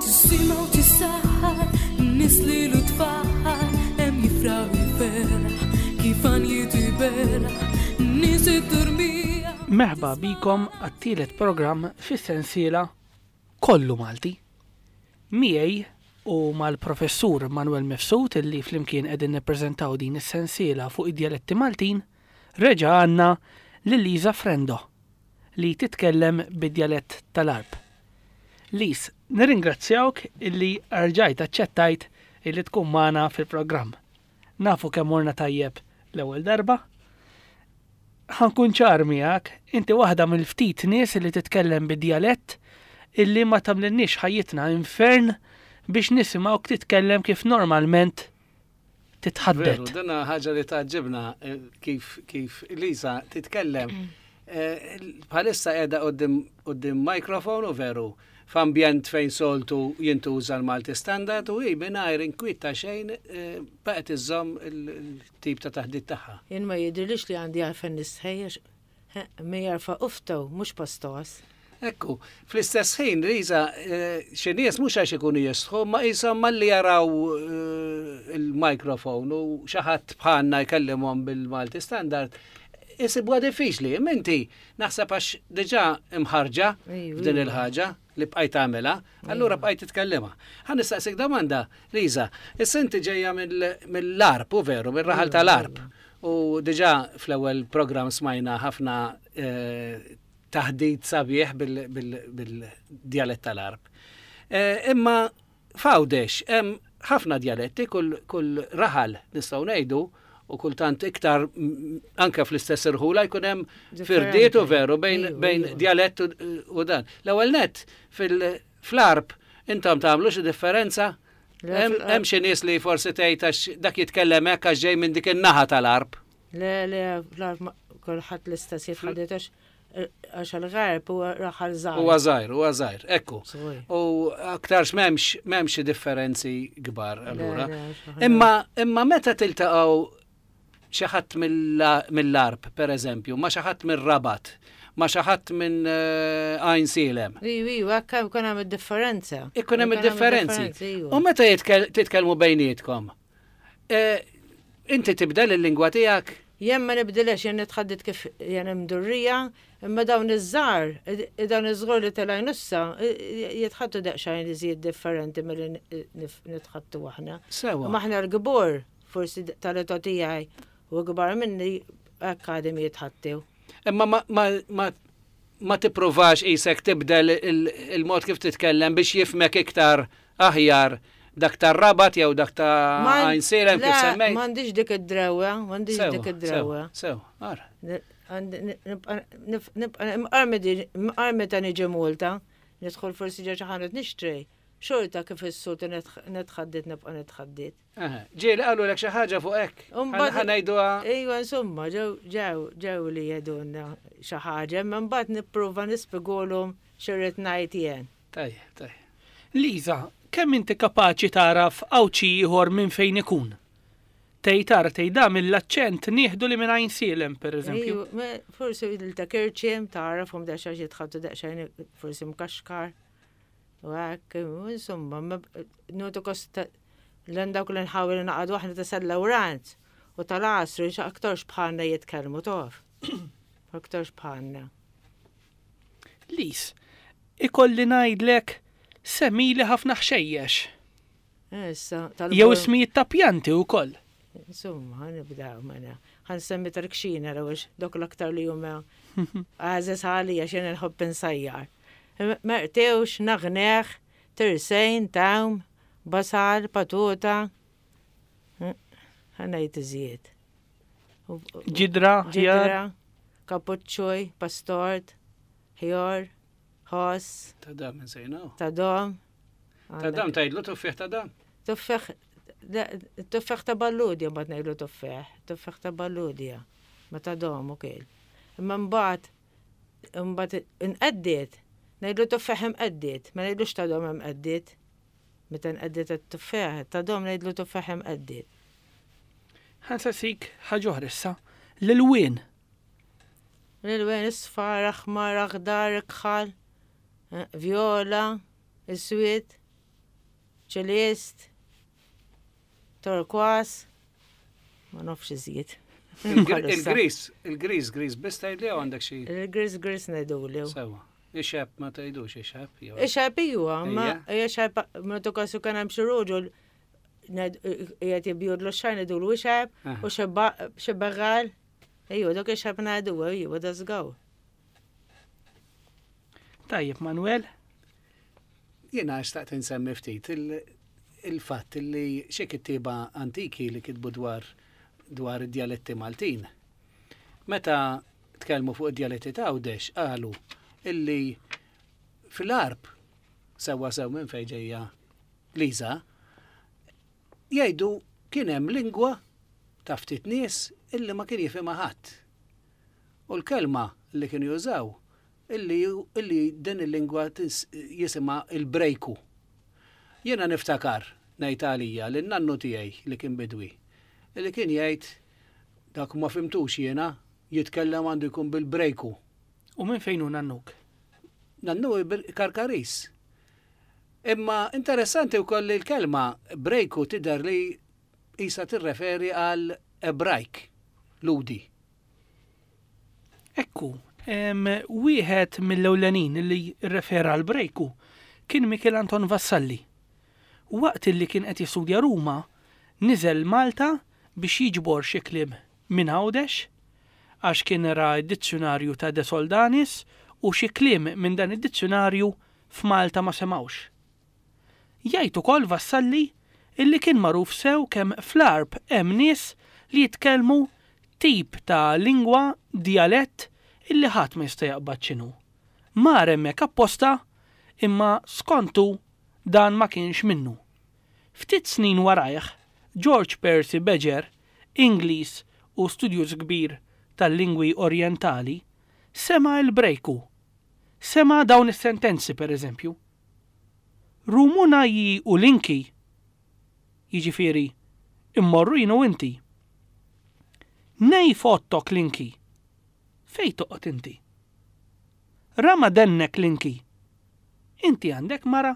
Sima u tissaħħar, nis li l-tfaħħar, em jifraw jiferaħ, kifan jitiberaħ, nis id-durmija. Merħba bikom għat-tielet programm fis-sensiela Kollu Malti. Miej u mal-professur Manuel Mifsud illi flimkien qegħdin nippreżentaw din is-sensiela fuq id-dialetti Maltin, reġa' għandna lil Liza Frendo li titkellem bid-dialett tal-Arb. Liz, nirringrazzjawk illi rġajt aċċettajt illi tkun magħna fil-programm. Nafu kemm morna tajjeb l-ewwel darba. Ħankun ċar miegħek, inti waħda mill-ftit nies illi titkellem bid-dialett illi ma tagħmlilniex ħajjitna infern biex nisimgħuk titkellem kif normalment titħaddet. Dana ħaġa li taġġibna kif Liza titkellem. Bħalissa qiegħda qudiem mikrofonu veru f'ambjent fejn soltu jintuża l-Malti Standard u mingħajr inkwitta xejn baqgħet iżomm il-tip ta' taħdid tagħha. Jien ma jidrilix li għandi għalfejn nistħejjex mi jarfa' uftaw mhux pastos. Ekku, fl-istess ħin Liza xi nies mhux għax ikunu jistħu ma qishom malli jaraw il-mikrofon u xi ħadd bħalna jkellimhom bil-Malti Standard isibwa diffiċli. Inti naħseb għax diġà imħarġa f'din il-ħaġa li bqajt tagħmilha, allura bqajt titkellima. Ħa nistaqsik domanda, Liza, issa inti ġejja mill-Arb u veru, mir-raħal tal-Arb. U diġà fl-ewwel programm smajna ħafna taħdid sabiħ bil-dialett tal-Arb. Imma fawdex, hemm ħafna dialetti, kull raħal nistgħu ngħidu, u kultant iktar anke fl-istess irħula jkun hemm firdiet u veru bejn dialett u dan. L-ewwel nett fl-Arb intom tagħmlu xi differenza? Hemm xi nies li forsi tgħid għax dak jitkellem hekk għax ġej minn dik in-naħa tal-Arb. Le, fl-Arb kulħadd l-istess jitħaddet għax il-Għarb huwa raħal żgħar. Huwa żgħir, ekku. U aktarx m'hemmx xi differenzi kbar allura. Imma meta tiltaqgħu xi ħadd mill-Arb, pereżempju, ma xi ħadd mir-Rabat, ma xi ħadd minn Għajn Silem. Hekk ikun hemm id-differenza. Ikun hemm id-differenzi. U meta titkellmu bejnietkom, inti tibdel il-lingwa tiegħek? Jien ma nibdilx, jien nitħaddid kif jien imdurrija, imma dawn iż-żgħar, dawn iż-żgħar li telgħin issa jitħaddu daqsxejn iżjed differenti milli nitħaddu aħna. Sewa. Ma aħna l-kbur forsi tal-età tiegħi u kbar minni akkademi jitħattew. Imma ma tippruvax qisek tibdel il-mod kif titkellem biex jifmek iktar aħjar dak tar-Rabat jew dak ta' Għajn Silem kif semmejt. M'għandix dik id-drawwa, Sew, ara. Nibqa' ta' niġi Malta, nidħol forsi ġa xi ħanet nixtri. Xorta kif is-sut nitħaddid nibqa' nitħaddid. Ġieli qalu lek xi ħaġa fuq hekk. Ħanajduha. Ejwa insomma ġew li jedunna xi ħaġa, imma mbagħad nipprova nispjegulhom x'irrid ngħid jien. Tajjeb. Liza, kemm inti kapaċi taraf awċi ieħor minn fejn ikun? Tejda mill-aċċent nieħdu li minn Għajn Silem pereżempju. Forsi ta' Kirċiem tarafhom daqsxejn jitħaddu daqsxejn forsi mkaxkar. U għak, insomma, notu kosta l-għandawk l-nħawil naqadu għahna ta' sal-lawrant u tal-asru aktarx bħanna jitkellmu tof. Aktarx bħanna. Lis, ikolli ngħidlek semili ħafna ħxejjex. Jew ismijiet ta' pjanti wkoll. Insomma, nibdaw mena. Ħansemmi tarkxina rawx dok l-aktar li jumma għażes għalija xejn nħobb insajjar. Mertewx, naħneħ, tirsejn, tawm, basal, patuta. Ħanajt iżjed. Ġidra, kapuċċuj, pastort, ħjor, ħoss. Ta' dam insejnaw. Ta' dom. Ta' dam tgħidlu tuffeħ ta' dam. Tuffeħ ta' balludja mbagħad ngħidlu tuffeħ. Tuffeħ ta' balludja. Ma ta' dom ukoll. Imma mbagħad inqeddiet. Ngħidlu tuffeħ imqeddiet, ma ngħidlux ta' dom imqeddiet. Meta nqeddiet it-tuffeħ, ta' dom ngħidlu tuffeħ imqeddiet. Ħansasik ħaġa oħra issa, l-ilwien. L-ilwien isfar, aħmar, aħdar, ikħal, vjola, iswied. ċelist, torkwas, ma nafx iżjed. Il-gris, bis tajli għandek xie. Il-gris nejdu li. Sewa. Ixab ma tajdux ixab. Ixab iwa, ma ixab ma tukasu kan hemm xi roġol jgħet jibjudlu x-xar nejdu l ixab u xebbagal. Ejju, dak ixab nejdu, ejju, da zgaw. Tajjeb, Manuel? Jena xtaqt nsemmi ftit il-fatt li xie kittiba antiki li kitbu dwar id-dialetti Maltin. Meta tkellmu fuq id-dialetti ta' Għawdex, qalu illi fil-arb sew minn fejn ġejja Liza, jgħidu kien hemm lingwa ta' ftit nies illi ma kien jifhimha ħadd. U l-kelma li kienu jużaw illi din il-lingwa jisimha il-brejku. Jiena niftakar ngħid għalija lin-nannu tiegħi li kien bidwi. Illi kien jgħid dak ma fimtux jiena jitkellem għandu jkun bil-brejku. U minn fejn hu nannuk? Nannu Karkaris. Imma interessanti wkoll il-kelma brejku tidher li isa tirreferi għal Ebrajk, ludi. Ekku, wieħed mill-ewlenin li rrefera għal brejku kien Michel Anton Vassalli. Waqt li kien qed jistudja Ruma, niżel Malta biex jiġbor xi kliem minn Għawdex, għax kien ra d-dizzjonarju ta' De Soldanis u xi kliem minn dan id-dizzjonarju f'Malta ma semawx. Jgħid ukoll Vassalli illi kien magħruf sew kemm fl-arb hemm nies li jitkellmu tip ta' lingwa dialett illi ħadd ma jista' jaqbad x'inhu. Mar hemmhekk apposta imma skontu dan ma kienx minnu. Ftit snin warajh, George Percy Badger, Ingliż u studjuż kbir tal-lingwi orjentali, sema l-brejku. Sema dawn is-sentenzi pereżempju. Rumuna ji u linki, jiġifieri immorru jienu inti. Nej fottok linki, fej toqgħod inti. Rama dennek linki, inti għandek mara.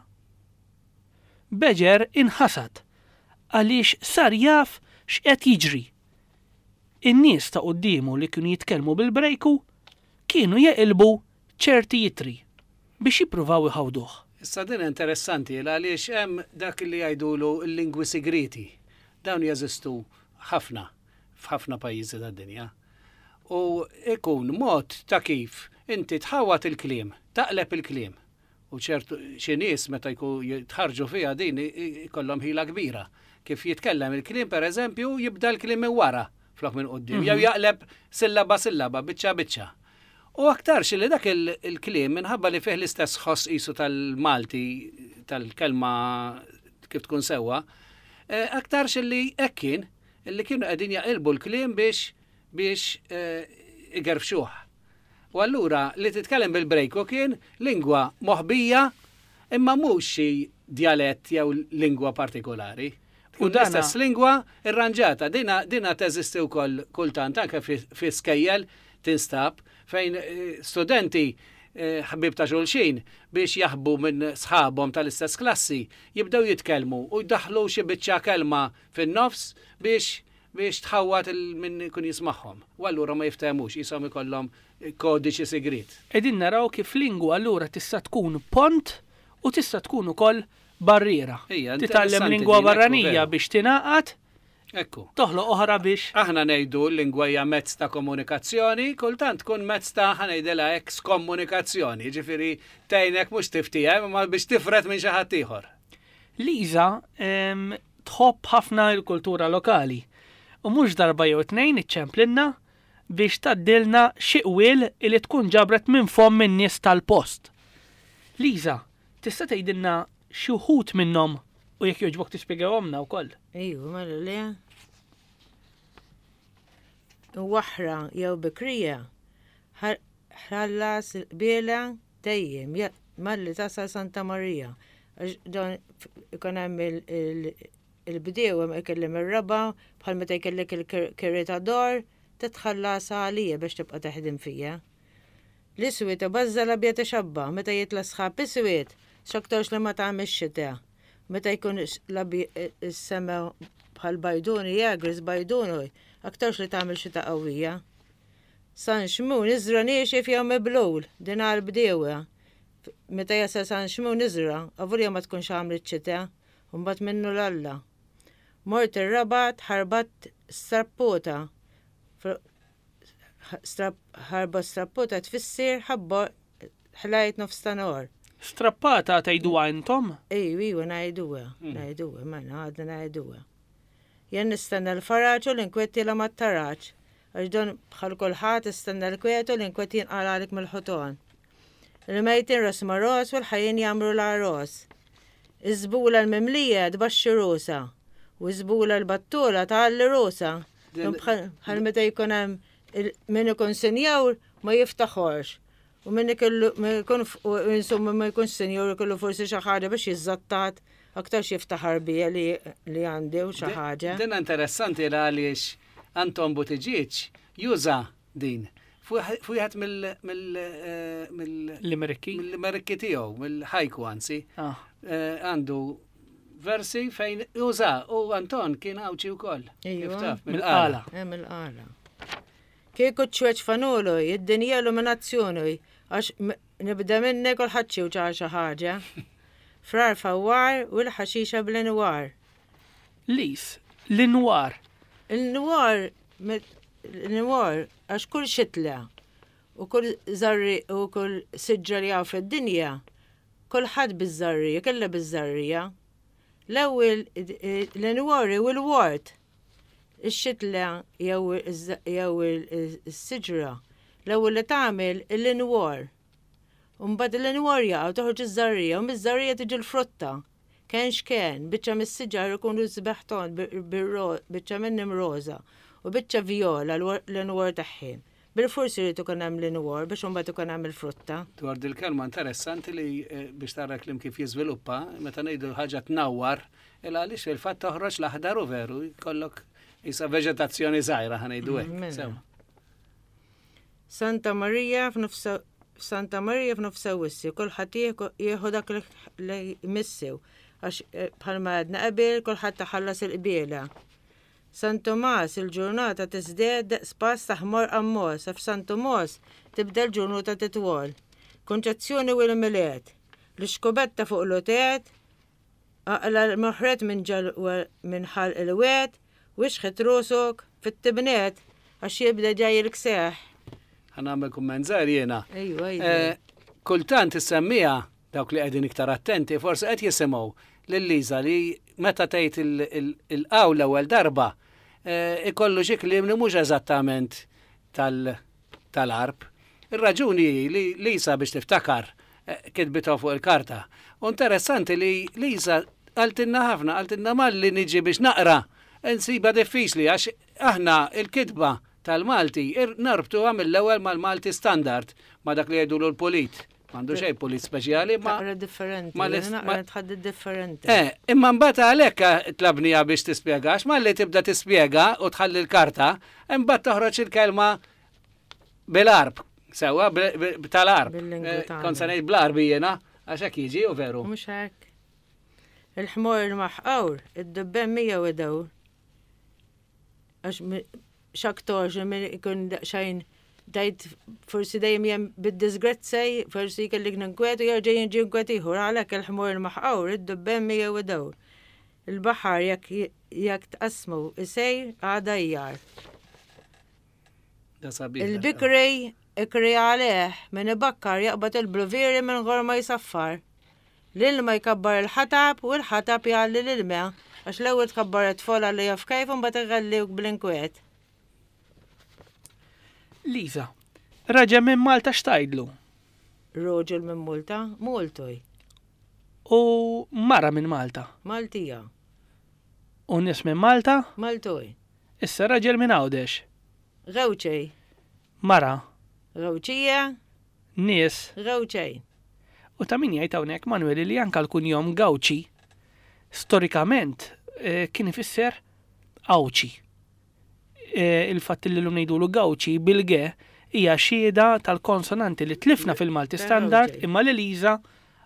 Badger inħasad għaliex sar jaf x'qed jiġri. In-nies ta' qudiemu li kienu jitkellmu bil-brejku kienu jeqilbu ċerti jitri biex jippruvaw iħawduh. Issa din interessanti għaliex hemm dak li jgħidulu l-lingwi segreti. Dawn jeżistu ħafna f'ħafna pajjiżi tad-dinja. U ikun mod ta' kif inti tħawat il-kliem, taqleb il-kliem. U ċertu xi nies meta jitħarġu fiha din ikollhom ħila kbira. Kif jitkellem il-kliem pereżempju jibda l-kliem minn wara flok minn qudiem, jew jaqleb sillaba, biċċa. U aktarx li dak il-kliem minħabba li fih l-istess ħoss qisu tal-Malti tal-kelma kif tkun sewwa, aktarx li hekk kien illi kienu qegħdin jaqilbu l-kliem biex igerfxuh. U allura li titkellem bil-brejku kien lingwa moħbija imma mhux xi dialett jew lingwa partikolari. U l-istess lingwa irranġata, dina teżisti wkoll kultant anke fi skejjel tinstab fejn studenti ħbib ta' xulxin biex jaħbu minn sħabhom tal-istess klassi jibdew jitkellmu u jdaħħlu xi biċċa kelma fin-nofs biex tħawat minn kun jismagħhom. U allura ma jiftehmux ishom ikollhom kodiċi segret. Qegħdin naraw kif lingwa allura tista' tkun pont u tista' tkun ukoll barriera. Titgħallem lingwa barranija biex tingħaqad, ekku. Toħloq oħra biex. Aħna ngħidu l-lingwa hija mezz ta' komunikazzjoni, kultant tkun mezz ta' ħanejdilha hekk skomunikazzjoni, ġifieri tgħinek mhux tiftiha imma biex tifret minn xi ħadd ieħor. Liza tħobb ħafna l-kultura lokali. U mhux darba jew tnejn iċċemplinna biex taddilna xi qwiel li tkun ġabret minn fom min nies tal-post. Liza, tista' tgħidilna xi wħud minnhom u jekk jogħġbok tispjegawhomna wkoll. Ejju, mela le. Waħra jew bikrija ħallas biela dejjem malli tasal Santa Marija. Dan ikun hemm il-bdew hemm ikellem ir-raba bħal meta jkellek il-kiritador titħallas għalija biex tibqa' teħdim fija. L-iswied ibażżal abjad ixabba meta jitla sħab iswied x'aktarx li ma tagħmilx xita. meta jkun is-sema bħal bajduni, jagris bajduni, aktarx li tagħmel xita qawwija. San xmun iżra niexef jew meblowl, din għal-bdewa. Meta jasal san xmun iżra, għavurja ma tkunx għamlet ċita, mbagħad minnu l-alla. Mort ir-rabat ħarbat strappota. Ħarba strappota tfissir ħabba ħlajt nofstanor. Strappata tajduha intom? Ejju, najduha, manna għadna najduha. Jen nistenna l-faraċ u l-inkwetti la mat-taraċ, għax don bħal kulħadd istenna l-kwetu l-inkwetti jinqalalik mill-ħuton. Il-mejtin ras ma' ros u l-ħajjin jagħmlu l-arros. Iżbula l-mimlija tbaxxi rosa u iżbula l-battula tgħalli rosa. Bħal meta jkun hemm min ikun senjawr ma jiftaħorx. U minn ma jkunx senjur kollu forsi xi ħaġa biex jiżattat aktar jiftaħar bija li għandi u xi ħaġa. Din interessanti għaliex Anton Buttigieg juża din. Fuħat mill-Amerikki tiegħu, mill-ħajku anzi. Għandu versi fejn juża u Anton kien għawċi wkoll. Mill-qala. Mill-qala. Kieku ċweċ fanulu, id-dinja illuminazzjoni, għax nibda minnek u l-ħadċi u ċaċa ħaġa. Frar fawar u l-ħaxixa bl-inwar. Lis, l-inwar. Il-nwar, għax kull xitla u kull zarri u kull siġġa li għaw fid-dinja, kull ħad bizzarrija, kella bizzarrija. L-ewwel l-inwari u l-wart. Ix-xitla jew is-siġra l-ewwel li tagħmel l-inwar. U mbagħad l-inwar jaqgħu toħroġ iż-żarrija u miż-żarrija tiġi l-frutta. Kien x'kien, biċċa mis-siġar ikunu żbeħton biċċa minnhom roża u biċċa vjola l-inwar tagħhom. Bil-forsi li tkun hemm l-inwar biex imbagħad ikun hemm il-frutta. Dwar dil-kelma interessanti li biex tara klim kif jiżviluppa, meta ngħidu ħaġa tnawwar, għaliex fil-fatt toħroġ l-aħdar u veru jkollok isa veġetazzjoni żgħira ħanejdu hekk. Santa Marija f'nofsa wissi, kulħadd jieħu dak li jmissew, għax bħalma għadna qabel kulħadd taħallas il-qbiela. San Tomas il-ġurnata tiżdied spass taħmor ammos, f'San Tomos tibda l-ġurnata titwol. Konċezzjoni u l-miliet, l-xkubetta fuq l-otet, aqla l-moħret minn ħal il-wet, wixħet rusok fit-tibnet għax jibda ġaj il-kseħ. Għanamel kumment zaħir jena. Kultant is-semmija dawk li għedin iktar attenti, forse qed jisimaw l-Liza li meta tgħid il-qawla u darba ikollu xi kliem li mhux eżattament tal-arb. Ir-raġuni li Liza biex tiftakar kitbitha fuq il-karta. U interessanti li Liza għaltinna ħafna, għaltinna malli niġi biex naqra. Nsiba diffiċli għax aħna il-kitba tal-Malti narbtu mill-ewwel mal-Malti standard ma dak li jgħidulu l-polit. M'għandu xejn polit speċjali ma differenti. Ma tħaddid differenti. Imma mbagħad għalhekk tlabnija biex tispjegax, ma li tibda tispjega u tħalli l-karta, imbagħad toħroġ il-kelma bil-arb, sewwa tal-arb. Kont se ngħid bl-arb jiena għax hekk jiġi u veru. Mhux hekk. Il-ħmor il-maħqawr, id-dubben mija u dawr. Għax xaktorġ minn ikun xajn dajt forsi dajem jem bid-disgrazzaj, forsi kellik ninkwetu jarġa jinġi nkwetiħu, għalek il-ħmur il-maħqawr, id-dubben mija u dawr. Il-baħar jak tqasmu isej għada jjar. Il-bikri ikri għaleh minn ibakkar jaqbat il-bluviri minn għor ma jisaffar. L-ilma jkabbar il-ħatab u l-ħatab jgħalli l-ilma għax l-ewwel tkabbar it-tfal għalli jaf kajf u mbagħad iħallihom bl-inkwiet. Liza, raġel minn Malta x'tajdlu? Roġel minn Malta, Multoj. U mara minn Malta? Maltija. U nies minn Malta? Maltoj. Issa raġel minn Għawdex? Għawċej. Mara? Għawċija. Nies? Għawċej. U ta' min jgħid hawnhekk Manuel li anke l-kunjom Gawċi storikament kien ifisser Għawċi. Il-fatt li l-lum ngħidulu Gawċi bil-ge hija xieda tal-konsonanti li tlifna fil-Malti standard imma li Liza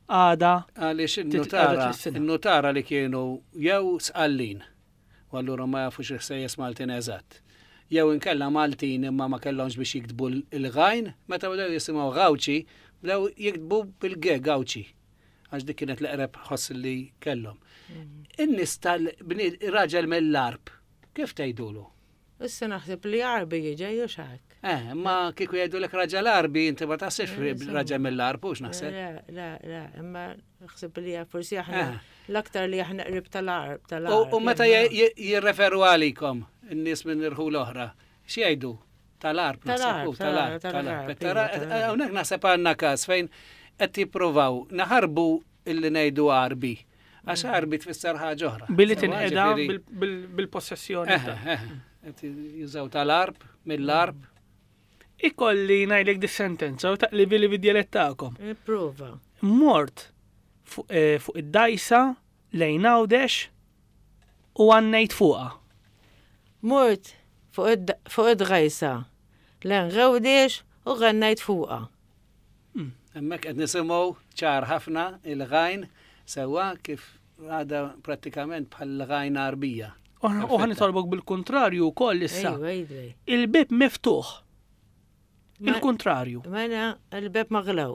għada. Għaliex Titqarra tis-sena. il-notara li kienu jew sqallin, u allura ma jafux il-ħsejjes Maltin eżatt. Jew inkella Maltin imma ma kellhomx biex jiktbu il-ħajn, meta bdew jisimgħu Gawċi, bdew jiktbu bil-G Gawċi. Għax dik kienet l-eqreb ħoss li kellhom. In-nies tal-raġel mill-arb, kif tgħidulu? Issa naħseb li arbi jiġi jew xak. Ma kieku jgħidu l raġel arbi, inti ma taħsibx raġel mill-arb, ux naħseb? La, imma naħseb li forsi aħna l-aktar li aħna qrib tal-arb. U meta jirreferu għalikom, in-nies minn irħu l-oħra, x'jgħidu? Tal-arb, tal-arb. Hawnhekk naħseb għandna każ fejn qed jippruvaw naħarbu illi ngħidu arbi. Għax arbi tfisser ħaġa oħra. Billi tinqeda bil-possessjoni. Jużaw tal-arb, mill-arb. Ikolli ngħidlek dis-sentenza u taqlibi li bid-dialettakom. Prova. Mort fuq id-dajsa lejn Għawdex u għannejt fuqha. Mort fuq id-dajsa lejn Għawdex u għannejt fuqha. Hemmhekk qed nisimgħu ċar ħafna il-ghajn sewwa kif għada prattikament bħal ghajn arbija. U ħanitolbok bil-kontrarju wkoll issa. Il-bib miftuħ. Il-kontrarju. Mena il-bib maغlaw.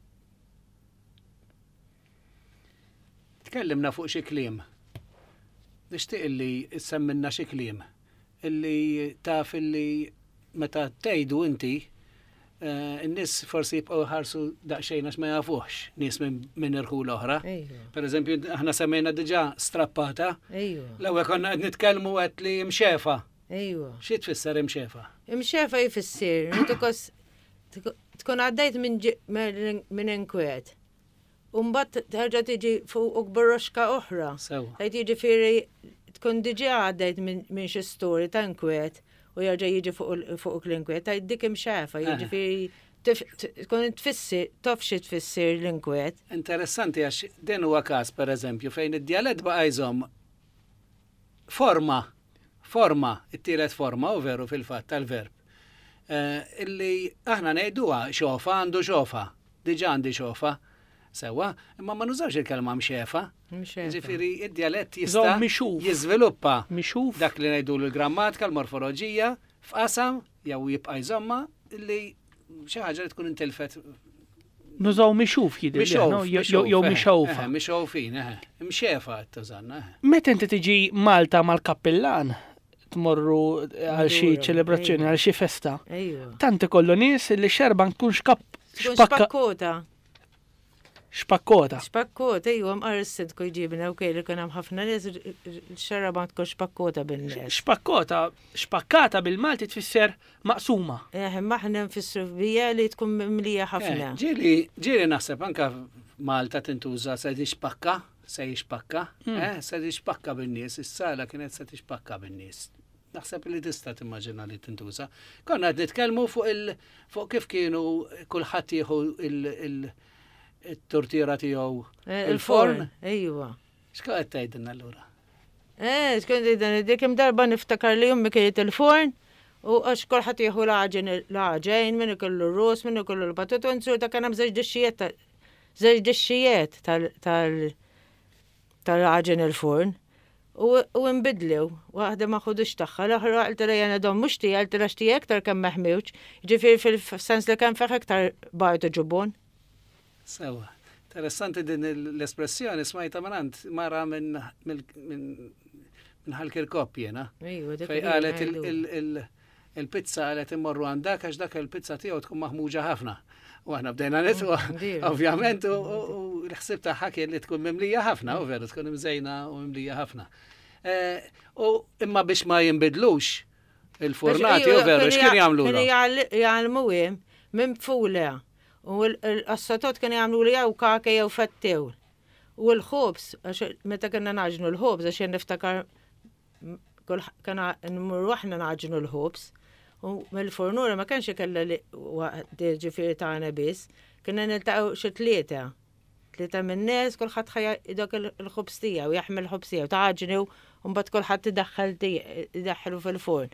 Tkellimna fuq xi kliem. Nixtieq illi issemminna xi kliem illi taf illi meta tgħidu inti in-nies forsi jibqgħu ħarsu daqsxejn għax ma jafuhx nies minn irħu l-oħra. Pereżempju aħna semmejna diġà strappata. L-ewwel konna qed nitkellmu qed li mxefa. Xi tfisser imxefa? Imxefa jfisser tkun għaddejt minn inkwiet. U mbagħad terġa' tiġi fuq borroxka oħra. Tgħid jiġifieri tkun diġà għaddejt minn xi storja ta' inkwiet. U jarġa jiġi fuq l-inkwiet, ta' dik imxefa, jiġifieri tkun tfisser, tafxi tfisser l-inkwiet. Interessanti għax din huwa każ pereżempju fejn id-dialett baqa' jżomm forma, it-tielet forma u veru fil-fatt tal-verb. Illi aħna ngħiduha xofa għandu xofa, diġà għandi xofa, sewwa, imma ma nużawx il-kelma mxefa. Ġifieri id-dialett jista' jiżviluppa dak li ngħidu l-grammatika, l-morfoloġija f'qasam jew jibqa' jżomma li xi ħaġa li tkun intilfet. Nużaw mixuf jidher jew mixawfa. Mixawfin, mxefa qed tużanna. Meta inti tiġi Malta mal-kappillan tmorru għal xi ċelebrazzjoni għal xi festa. Tant ikollu nies li xerban tkun spakkota. Spakkota. Spakkota, mqarsid ko jġibna u kelli kien hemm ħafna nies xerba tkun spakkota bin-nies. Spakkata bil-Malti tfisser maqsuma. Imma aħna nfissru bija li tkun mimlija ħafna. Ġieli naħseb anke Malta tintuża se tixpakka, se tixpakka bin-nies, is-sala kienet se tixpakka bin-nies. Naħseb li tista' timmaġina li tintuża. Konna qed nitkellmu fuq kif kienu kulħadd jieħu il-tortira tiegħu il-forn. Ejwa. X'qa qed tgħidilna allura? X'kien tgħidilna dik imdarba niftakar li jummi kienet il-forn u għax kulħadd jieħu l-għaġen minn ikollu r-ros, minn ikollu l-batut u nsur ta' kien hemm żewġ dixxijiet tal-għaġen il-forn. U nbidlew, waħda ma ħudux tagħha, l-oħra qalt jana dom mhux tiegħi, qalt xtija aktar kemm meħmiwx, ġifieri fil-sens li kemm feħ aktar bajtu ġubun. Sewa, interessanti din l-espressjoni smajta manant mara minn ħal-Kirkop jena. Fej qalet il-pizza qalet immorru għandak għax dak il-pizza tiegħu tkun maħmuġa ħafna. U aħna bdejna nitwa, ovvjament, u l-ħsib taħħa kien li tkun mimlija ħafna, u veru tkun imżejna u mimlija ħafna. U imma biex ma jinbidlux il-fornati, u veru, x'kien jagħmlu? Kien jgħalmu minn fula. U l-assatot kien jagħmlu li jew kake jew fettew. U l-ħobs, meta kena naġnu l-ħobs, għax niftakar kena nmurru aħna naġnu l-ħobs. U mill-fornura ma kienx ikella li ġifieri tagħna biss, kienna niltaqgħu xi tlieta min-nies kulħadd dak il-ħobs tiegħu, jaħmel ħobs tiegħu taġnu u mbagħad kulħadd idaħħelu fil-forn.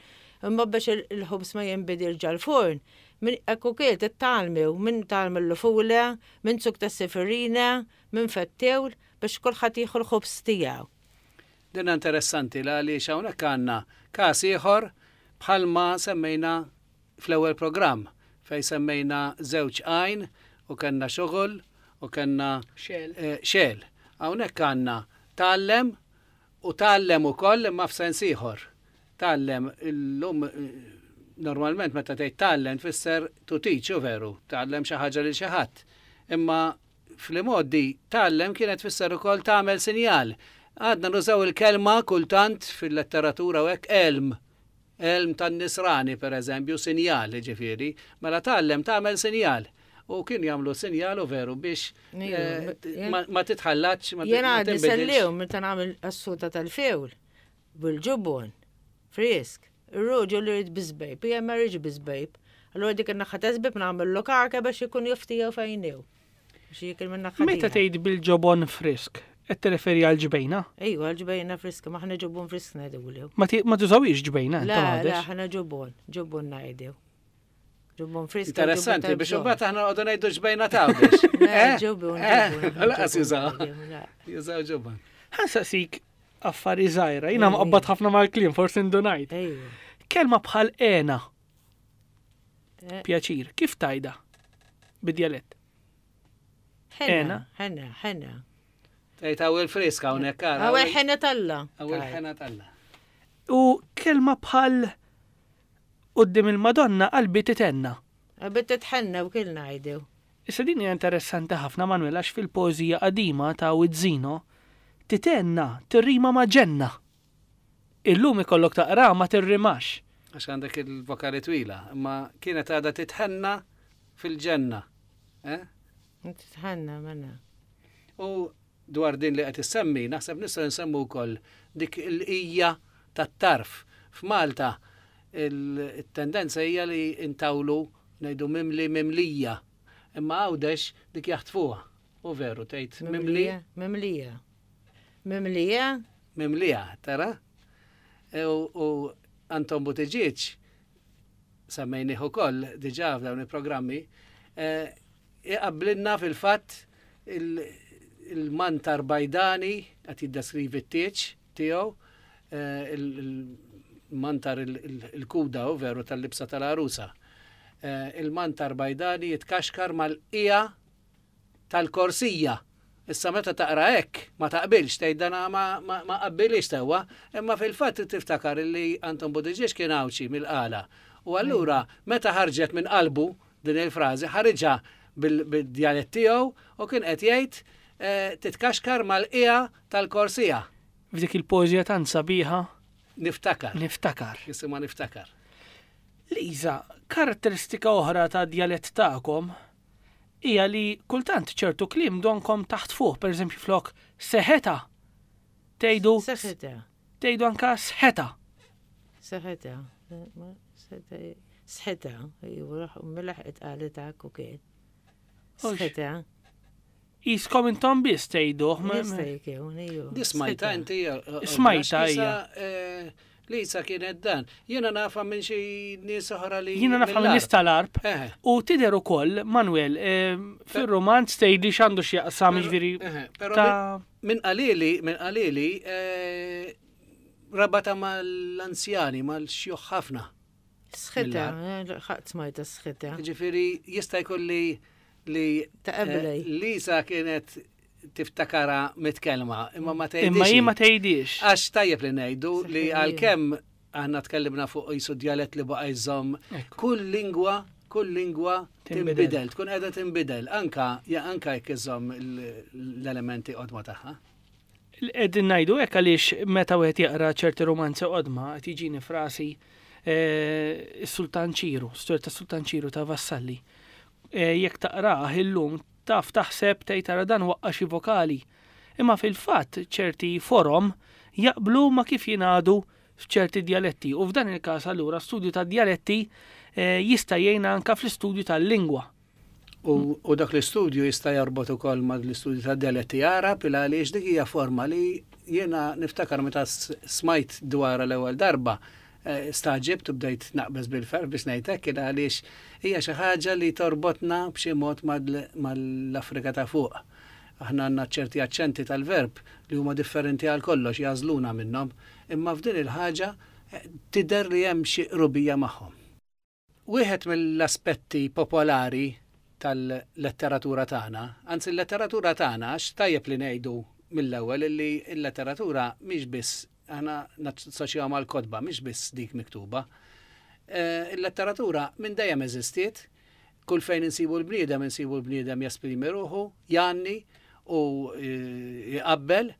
imma biex il-ħubs ma jinbidil ġal-forn, minn ekku kiel tittalmew, minn talmew l-fula, minn suk ta' seferina, minn fettewl, biex kulħadd jieħu l-ħubs tiegħu. Dinna interessanti għaliex hawnhekk għandna każ ieħor bħalma semmejna fl-ewwel programm fejn semmejna żewġ għajn u kellna xogħol u kellna xel. Hawnhekk għandna tgħallem u tgħallem ukoll imma f'sens ieħor. Tgħallem illum normalment meta tgħid tgħallem tfisser to teach u veru, tgħallem xi ħaġa lil xi ħadd. Imma fl-modi tgħallem kienet tfisser ukoll tagħmel sinjal. Għadna nużaw il-kelma kultant fil-letteratura u hekk elm tan-nisrani per eżempju, sinjal ġifieri, mela tgħallem tagħmel sinjal. U kien jagħmlu sinjal u veru biex ma titħallatx ma Jena għadni sellew meta nagħmel assuta tal-fewl bil-ġubun, frisk. Ir-roġel li jrid biżbejb, hija ma rridx biżbejb. Allura dik in-naħa tażbib nagħmel karka biex ikun jiftijaw fejnew. Meta tgħid bil-ġobon frisk, qed tirreferi għal ġbejna? Ejwa, għal-ġbejna friska, ma ħna ġobon frisk ngħidulhom. Ma tużawix ġbejna? La, ħna ġobon ngħidew. Ġobon friska. Interessanti biex imbagħad aħna qogħdu ngħidu ġbejna tgħawdex. Ġobon. Laqas jużaw ġobon. Ħansaqsik affari żgħira, jiena mqabbad ħafna mal-kliem forsi ndunajt. Kelma bħal ena. Pjaċir, kif tajda? Bid-dialett. Ħena. Tgħid għawel friska hawnhekk ara. Għawel ħena talla. Għawel ħena talla. U kelma bħal qudiem il-Madonna qalbi titenna. Qalbi titħenna u kiel ngħidew. Issa din hija interessanti ħafna Manuel għax fil-poeżija qadima ta' Wizzino titenna tirrima ma' ġenna. Illum ikollok taqra ma tirrimax. Għax għandek il-vokali twila, imma kienet għadha titħenna fil-ġenna. Titħenna manna. U dwar din li qed issemmi, naħseb nistgħu nsemmu wkoll dik il-qija tat-tarf. F'Malta il-tendenza hija li intawlu ngħidu mimlija. Imma għawdex dik jaħtfuha. U veru tgħid Mimlija, tara? U Anton Buttigieg semmejnieh ukoll diġà f'dawn il-programmi iqabbilna fil-fatt il-mantar bajdani qed jiddeskrivi t-tieġ tiegħu il-mantar il-kuda u veru tal-libsa tal-arusa. Il-mantar bajdani jitkaxkar mal-qija tal-korsija. Issa meta taqra hekk ma taqbilx tgħid ma qabbilix sewwa, imma fil-fatt tiftakar li Anton Buttigieg kien għawċi mill-qala. U allura meta ħarġet minn qalbu din il-frażi ħarġa bil-djalett tiegħu u kien qed jgħid titkaxkar mal-qija tal-korsija. F'dik il-poeżija tant sabiħa Niftakar. Jisimha niftakar. Liza, karatteristika oħra ta' djalett tagħkom hija li kultant ċertu kliem donkom taħt fuq, pereżempju flok seħeta. Tgħidu tgħidu anka sħeta. Seħeta. Sħeta. Milaħqet qalet u kien. Sħeta. Jiskom intom biss tgħidu. Di smajta inti. Smajta hija. Lisa kienet dan. Jiena nafa minn xi nies oħra li. Jiena nafa minn nies tal-arb. U tidher ukoll Manuel fir-romanz tgħidli x'għandu x'jaqsam jiġifieri. Però minn qalili rabata mal-anzjani, mal-xjuħ ħafna. Sħita, ħadd smajta sħita. Ġifieri jista' jkolli li Lisa kienet tiftakara mitkelma, imma ma tgħidix. Imma jien ma tgħidix. Għax tajjeb li ngħidu li għalkemm aħna tkellimna fuq jisu djalett li baqa' jżomm, kull lingwa tinbidel, tkun qiegħda tinbidel, anka jekk iżomm l-elementi qodma tagħha. Qegħdin ngħidu hekk għaliex meta wieħed jaqra ċerti romanzi qodma qed jiġini frasi is-Sultan Ċiru, storja ta' Sultan Ċiru ta' Vassalli. Jekk taqrah illum taf taħseb tgħid tara dan waqqa xi vokali. Imma fil-fatt ċerti forom jaqblu ma kif jingħadu f'ċerti djaletti u f'dan il-każ allura studju ta' djaletti jista' jgħin anke fl-istudju tal-lingwa. U dak l-istudju jista' jorbot ukoll ma' l-istudju ta' djaletti Arab għaliex dik hija forma li jiena niftakar meta smajt dwar l-ewwel darba staġibt u bdejt naqbeż bil-fer biex ngħidlek kien għaliex hija xi ħaġa li torbotna b'xi mod mal-Afrika ta' fuq. Aħna għandna ċerti aċċenti tal-verb li huma differenti għal kollox jażluna minnhom, imma f'din il-ħaġa tidher li hemm xi qrubija magħhom. Wieħed mill-aspetti popolari tal-letteratura tagħna, anzi l-letteratura tagħna x'tajjeb li ngħidu mill-ewwel li l-letteratura mhix biss aħna nassoċjaw mal-kodba mhix biss dik miktuba. Il-letteratura minn dejjem eżistiet, kull fejn insibu l-bniedem jesprimi ruħu, janni u jqabbel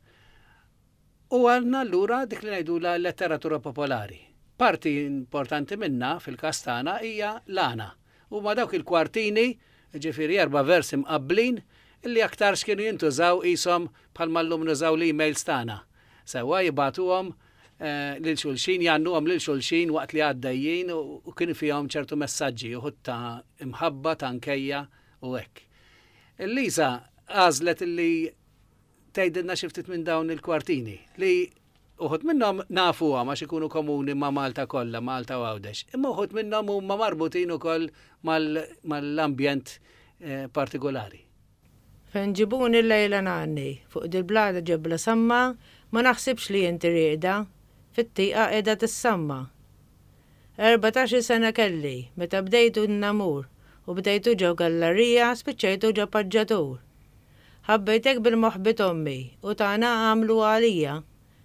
u għandna allura dik li ngħidu l-letteratura popolari. Parti importanti minna fil-każ tagħna hija l-għana. Huma dawk il-kwartini, ġifieri 4 versi mqabblin, illi aktar x'kienu jintużaw qishom bħalma llum nużaw l-emails tagħna. Sewwa jibgħatuhom lil xulxin, jannuhom lil xulxin waqt li għaddejjin u kienu fihom ċertu messaġġi uħud ta' imħabba ta' nkejja u hekk. Liza għażlet illi tgħidilna xi ftit minn dawn il-kwartini li uħud minnhom nafuhom għax ikunu komuni ma' Malta kollha, Malta u Għawdex. Imma uħud minnhom huma marbutin ukoll mal-ambjent partikolari. Fejn ġibuni l-lejla nanni, fuq dil-blada ġebla samma, ma naħsibx li jinti rieda, fit-tieqa qiegħda tissamma. 14 sena kelli, meta bdejtu n-namur, u bdejtu ġew gallerija, spiċċejtu ġew paġġatur. Ħabbejtek bil-moħbit ommi, u tagħna għamlu għalija.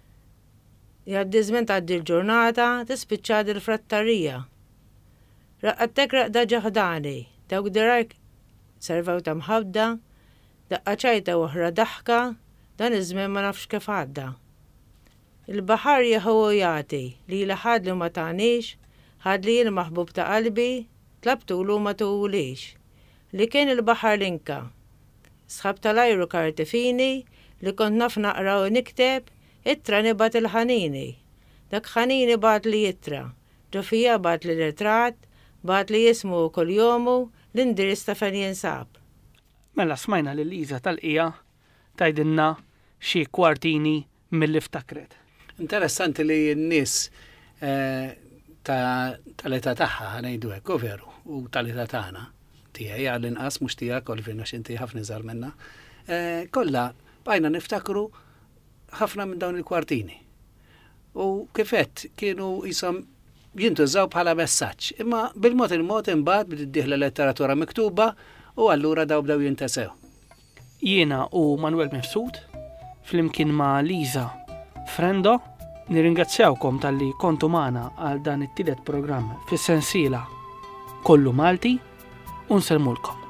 Jgħaddi żmien tgħaddi l-ġurnata, tispiċċadi l-frattarija. Raqqattek raqda ġaħdani, dawk dirajk servew ta' mħabda, daqqa ċajta oħra daħka, dan iż-żmien ma nafx kif għadda. Il-baħar jieħu jagħti li ħad li ma tagħniex, ħad li l-maħbub ta' qalbi, tlabtulu ma tuwulix. Li kien il-baħar linka. Sħab tal-ajru kartifini li kont naf naqra u nikteb, ittra nibat il-ħanini. Dak ħanini bat li jittra, ġofija bat li ritrat, bat li jismu kol jomu l-indiris ta' fejn jinsab. Mela smajna li Liza tal-qija tgħidilna xi kwartini mill-li ftakret. Interessanti li n-nies tal-età tagħha ngħidu hekk u veru, u tal-età tagħna tiegħi għall-inqas mhux tiegħek Olvin għax inti ħafna iżgħar minnha. Kollha bqajna niftakru ħafna minn dawn il-kwartini. U kif qed kienu qishom jintużaw bħala messaġġ, imma bil-mod il-mod imbagħad bdiet letteratura miktuba u allura daw bdew jintesew. Jiena u Manuel Mifsud, flimkien ma' Liza Frendo, nirringrazzjawkom tal-li kontu magħna għal dan it-tielet programm fis-sensiela Kollu Malti u nselmulkom.